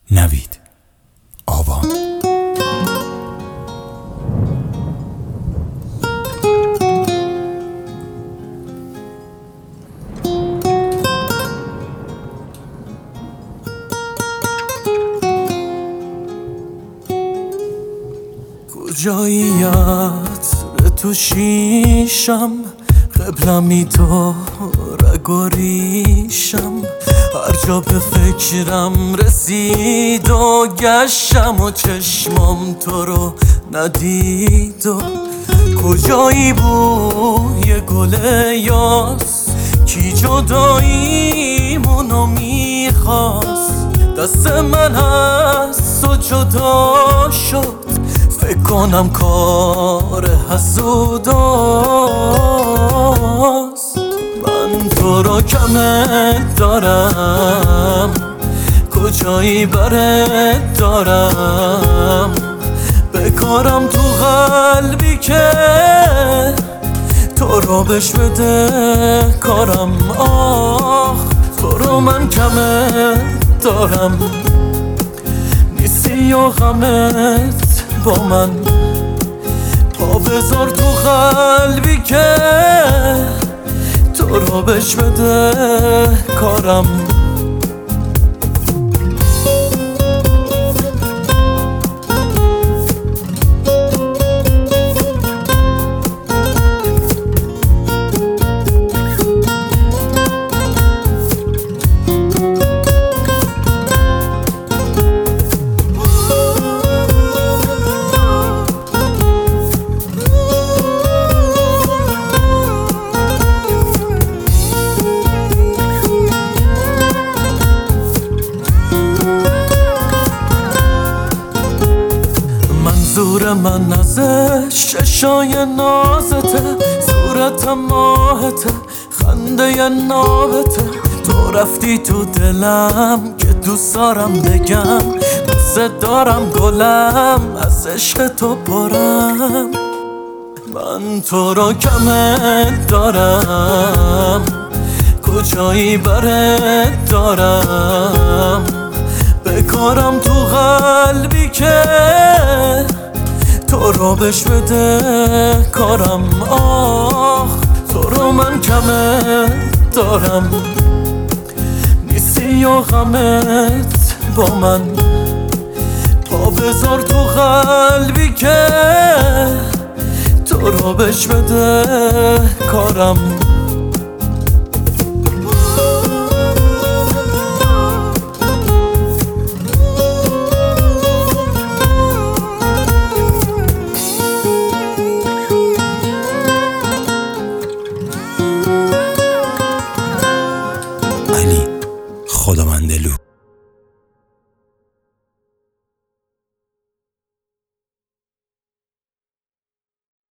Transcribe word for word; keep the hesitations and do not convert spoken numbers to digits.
نوید آوان. کجایی عطر تو شیشم، قبلمی تو رگ و ریشم، هر جا به فکرم رسید و گشتم و چشمام تو رو ندید. و کجایی بوی گل یاس، کی جداییمونو میخواست؟ دست من هست و جدا شد، فکر کنم کار حسوداست. من تو رو کمت دارم، کجایی برت دارم، بکارم تو قلبی که تو رو بش بده کارم. آخ تو رو من کمت دارم، نیستی و غمت با من، پا بذار تو قلبی که تو رو بش بده کارم. منظور من از چشای نازته، صورت ماهته، خنده نابته. تو رفتی تو دلم که دوست دارم بگم، دوست دارم گلم از عشق تو پرم. من تو رو کمت دارم، کجایی برت دارم، بکارم تو قلبی که تو رو بش بده کارم. آخ تو رو من کمت دارم، نیستی و غمت با من، پا بذار تو قلبی که تو رو بش بده کارم.